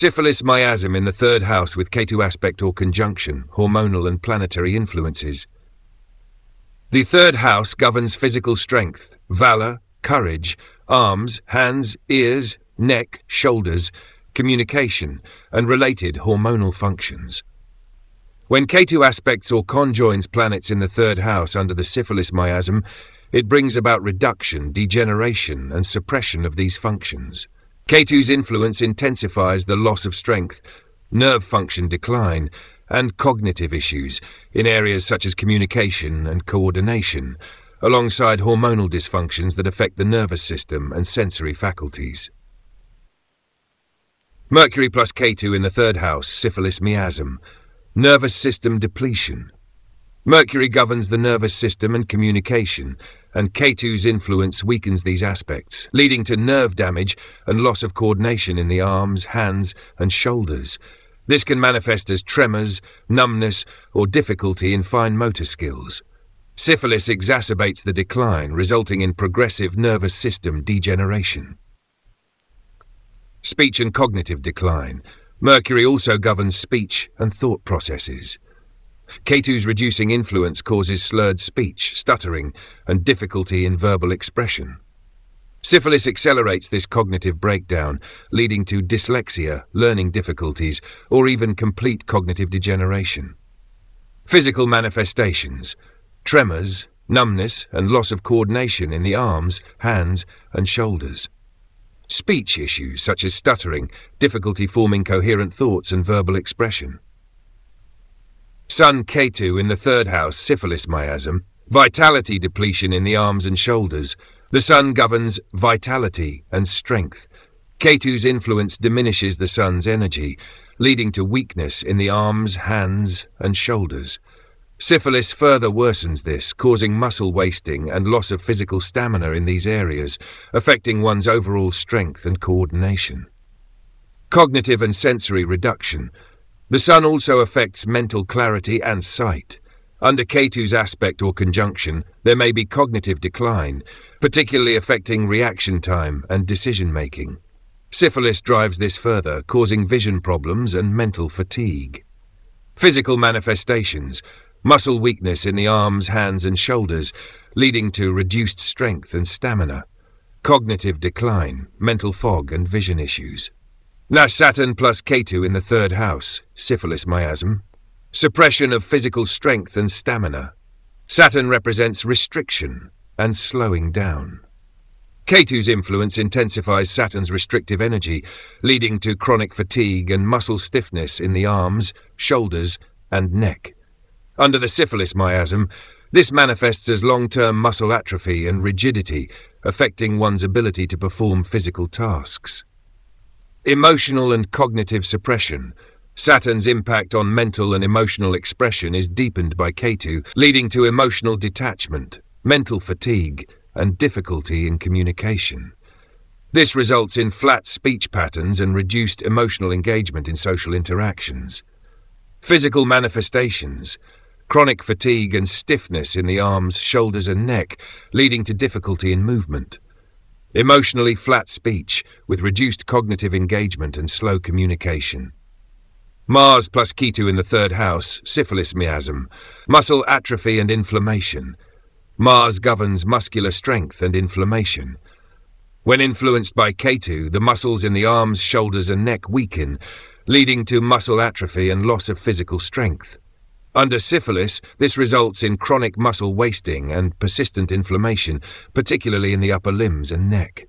Syphilis miasm in the third house with Ketu aspect or conjunction, hormonal and planetary influences. The third house governs physical strength, valor, courage, arms, hands, ears, neck, shoulders, communication, and related hormonal functions. When Ketu aspects or conjoins planets in the third house under the syphilis miasm, it brings about reduction, degeneration, and suppression of these functions. Ketu's influence intensifies the loss of strength, nerve function decline, and cognitive issues in areas such as communication and coordination, alongside hormonal dysfunctions that affect the nervous system and sensory faculties. Mercury plus Ketu in the third house, syphilis miasm. Nervous system depletion. Mercury governs the nervous system and communication, and Ketu's influence weakens these aspects, leading to nerve damage and loss of coordination in the arms, hands, and shoulders. This can manifest as tremors, numbness, or difficulty in fine motor skills. Syphilis exacerbates the decline, resulting in progressive nervous system degeneration. Speech and cognitive decline. Mercury also governs speech and thought processes. Ketu's reducing influence causes slurred speech, stuttering, and difficulty in verbal expression. Syphilis accelerates this cognitive breakdown, leading to dyslexia, learning difficulties, or even complete cognitive degeneration. Physical manifestations: tremors, numbness, and loss of coordination in the arms, hands, and shoulders. Speech issues such as stuttering, difficulty forming coherent thoughts and verbal expression. Sun Ketu in the third house, syphilis miasm. Vitality depletion in the arms and shoulders. The sun governs vitality and strength. Ketu's influence diminishes the sun's energy, leading to weakness in the arms, hands, and shoulders. Syphilis further worsens this, causing muscle wasting and loss of physical stamina in these areas, affecting one's overall strength and coordination. Cognitive and sensory reduction. The sun also affects mental clarity and sight. Under Ketu's aspect or conjunction, there may be cognitive decline, particularly affecting reaction time and decision-making. Syphilis drives this further, causing vision problems and mental fatigue. Physical manifestations: muscle weakness in the arms, hands, and shoulders, leading to reduced strength and stamina. Cognitive decline, mental fog, and vision issues. Now Saturn plus Ketu in the third house, syphilis miasm. Suppression of physical strength and stamina. Saturn represents restriction and slowing down. Ketu's influence intensifies Saturn's restrictive energy, leading to chronic fatigue and muscle stiffness in the arms, shoulders, and neck. Under the syphilis miasm, this manifests as long-term muscle atrophy and rigidity, affecting one's ability to perform physical tasks. Emotional and cognitive suppression. Saturn's impact on mental and emotional expression is deepened by Ketu, leading to emotional detachment, mental fatigue, and difficulty in communication. This results in flat speech patterns and reduced emotional engagement in social interactions. Physical manifestations: chronic fatigue and stiffness in the arms, shoulders, and neck, leading to difficulty in movement. Emotionally flat speech, with reduced cognitive engagement and slow communication. Mars plus Ketu in the third house, syphilis miasm. Muscle atrophy and inflammation. Mars governs muscular strength and inflammation. When influenced by Ketu, the muscles in the arms, shoulders, and neck weaken, leading to muscle atrophy and loss of physical strength. Under syphilis, this results in chronic muscle wasting and persistent inflammation, particularly in the upper limbs and neck.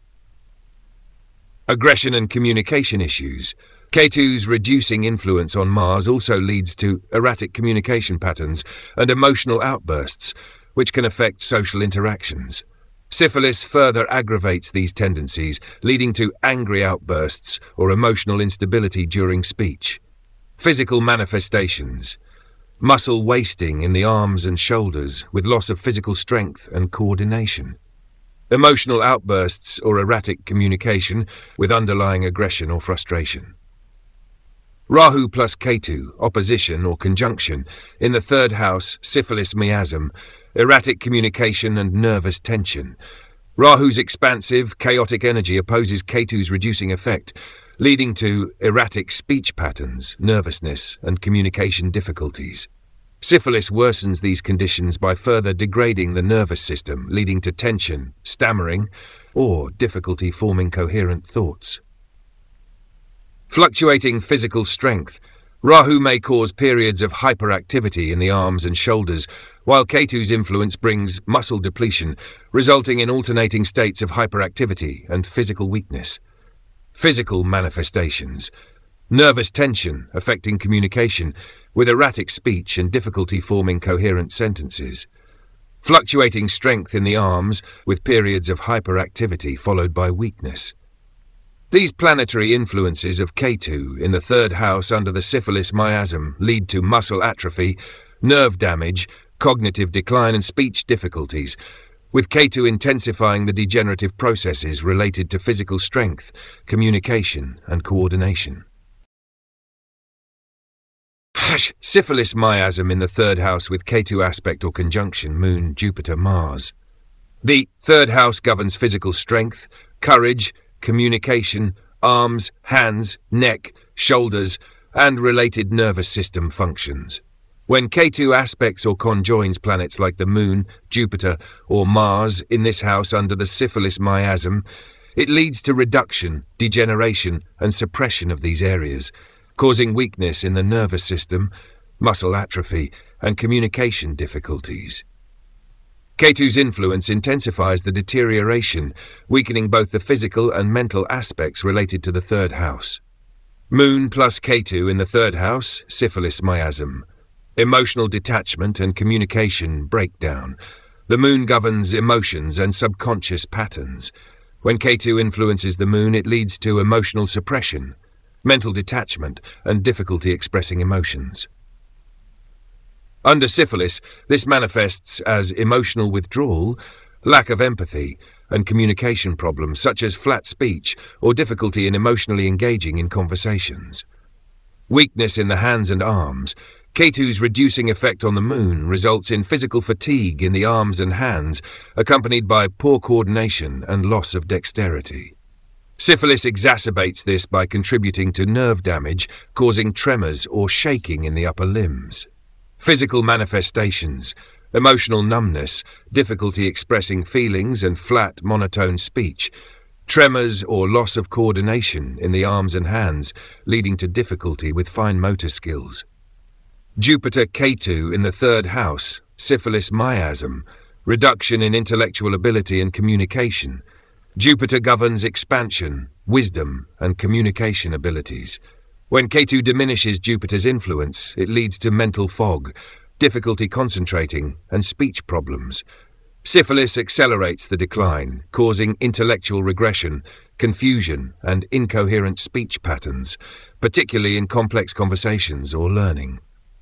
Aggression and communication issues. Ketu's reducing influence on Mars also leads to erratic communication patterns and emotional outbursts, which can affect social interactions. Syphilis further aggravates these tendencies, leading to angry outbursts or emotional instability during speech. Physical manifestations: muscle wasting in the arms and shoulders, with loss of physical strength and coordination. Emotional outbursts or erratic communication, with underlying aggression or frustration. Rahu plus Ketu, opposition or conjunction, in the third house, syphilis miasm, erratic communication and nervous tension. Rahu's expansive, chaotic energy opposes Ketu's reducing effect, leading to erratic speech patterns, nervousness, and communication difficulties. Syphilis worsens these conditions by further degrading the nervous system, leading to tension, stammering, or difficulty forming coherent thoughts. Fluctuating physical strength. Rahu may cause periods of hyperactivity in the arms and shoulders, while Ketu's influence brings muscle depletion, resulting in alternating states of hyperactivity and physical weakness. Physical manifestations. Nervous tension affecting communication, with erratic speech and difficulty forming coherent sentences. Fluctuating strength in the arms, with periods of hyperactivity followed by weakness. These planetary influences of Ketu in the third house under the syphilis miasm lead to muscle atrophy, nerve damage, cognitive decline and speech difficulties, with Ketu intensifying the degenerative processes related to physical strength, communication and coordination. Syphilis miasm in the third house with Ketu aspect or conjunction Moon, Jupiter, Mars. The third house governs physical strength, courage, communication, arms, hands, neck, shoulders, and related nervous system functions. When Ketu aspects or conjoins planets like the Moon, Jupiter, or Mars in this house under the syphilis miasm, it leads to reduction, degeneration, and suppression of these areas, causing weakness in the nervous system, muscle atrophy, and communication difficulties. Ketu's influence intensifies the deterioration, weakening both the physical and mental aspects related to the third house. Moon plus Ketu in the third house, syphilis miasm. Emotional detachment and communication breakdown. The Moon governs emotions and subconscious patterns. When Ketu influences the Moon, it leads to emotional suppression, mental detachment, and difficulty expressing emotions. Under syphilis, this manifests as emotional withdrawal, lack of empathy, and communication problems such as flat speech or difficulty in emotionally engaging in conversations. Weakness in the hands and arms. Ketu's reducing effect on the Moon results in physical fatigue in the arms and hands, accompanied by poor coordination and loss of dexterity. Syphilis exacerbates this by contributing to nerve damage, causing tremors or shaking in the upper limbs. Physical manifestations, emotional numbness, difficulty expressing feelings and flat, monotone speech, tremors or loss of coordination in the arms and hands, leading to difficulty with fine motor skills. Jupiter Ketu in the third house, syphilis miasm, reduction in intellectual ability and communication. Jupiter governs expansion, wisdom, and communication abilities. When Ketu diminishes Jupiter's influence, it leads to mental fog, difficulty concentrating, and speech problems. Syphilis accelerates the decline, causing intellectual regression, confusion, and incoherent speech patterns, particularly in complex conversations or learning.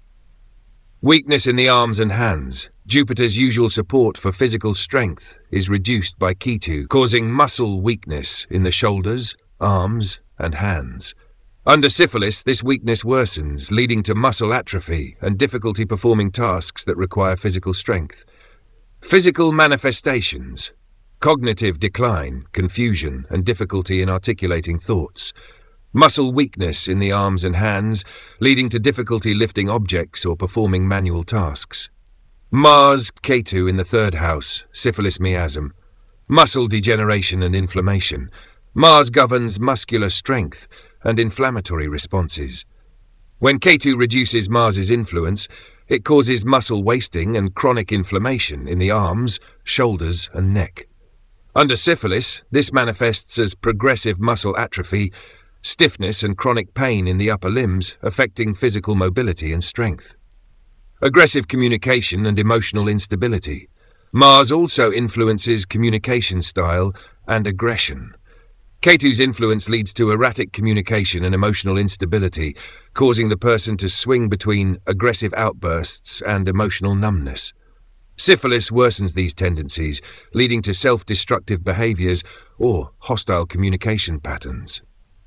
Weakness in the arms and hands. Jupiter's usual support for physical strength is reduced by Ketu, causing muscle weakness in the shoulders, arms, and hands. Under syphilis, this weakness worsens, leading to muscle atrophy and difficulty performing tasks that require physical strength. Physical manifestations. Cognitive decline, confusion, and difficulty in articulating thoughts. Muscle weakness in the arms and hands, leading to difficulty lifting objects or performing manual tasks. Mars, Ketu in the third house, syphilis miasm. Muscle degeneration and inflammation. Mars governs muscular strength and inflammatory responses. When Ketu reduces Mars's influence, it causes muscle wasting and chronic inflammation in the arms, shoulders, and neck. Under syphilis, this manifests as progressive muscle atrophy, stiffness and chronic pain in the upper limbs, affecting physical mobility and strength. Aggressive communication and emotional instability. Mars also influences communication style and aggression. Ketu's influence leads to erratic communication and emotional instability, causing the person to swing between aggressive outbursts and emotional numbness. Syphilis worsens these tendencies, leading to self-destructive behaviors or hostile communication patterns.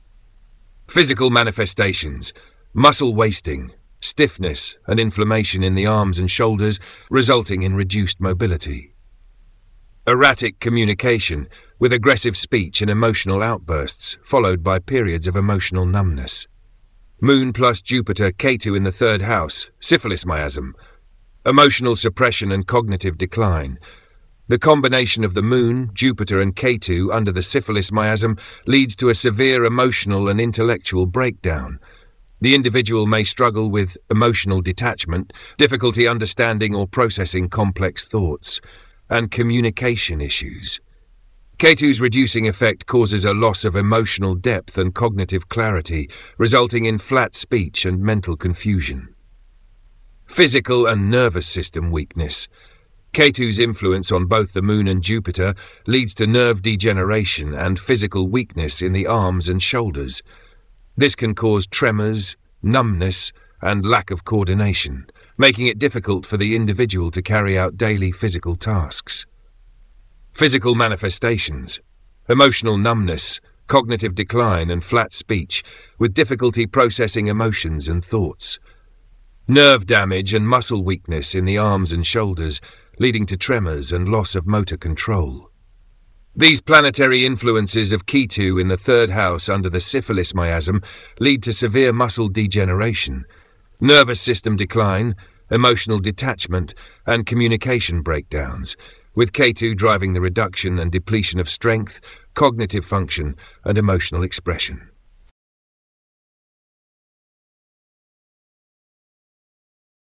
Physical manifestations. Muscle wasting, stiffness and inflammation in the arms and shoulders, resulting in reduced mobility. Erratic communication, with aggressive speech and emotional outbursts, followed by periods of emotional numbness. Moon plus Jupiter, Ketu in the third house, syphilis miasm, emotional suppression and cognitive decline. The combination of the Moon, Jupiter and Ketu under the syphilis miasm leads to a severe emotional and intellectual breakdown. The individual may struggle with emotional detachment, difficulty understanding or processing complex thoughts, and communication issues. Ketu's reducing effect causes a loss of emotional depth and cognitive clarity, resulting in flat speech and mental confusion. Physical and nervous system weakness. Ketu's influence on both the Moon and Jupiter leads to nerve degeneration and physical weakness in the arms and shoulders. This can cause tremors, numbness, and lack of coordination, making it difficult for the individual to carry out daily physical tasks. Physical manifestations. Emotional numbness, cognitive decline and flat speech, with difficulty processing emotions and thoughts. Nerve damage and muscle weakness in the arms and shoulders, leading to tremors and loss of motor control. These planetary influences of Ketu in the third house under the syphilis miasm lead to severe muscle degeneration, nervous system decline, emotional detachment, and communication breakdowns, with Ketu driving the reduction and depletion of strength, cognitive function, and emotional expression.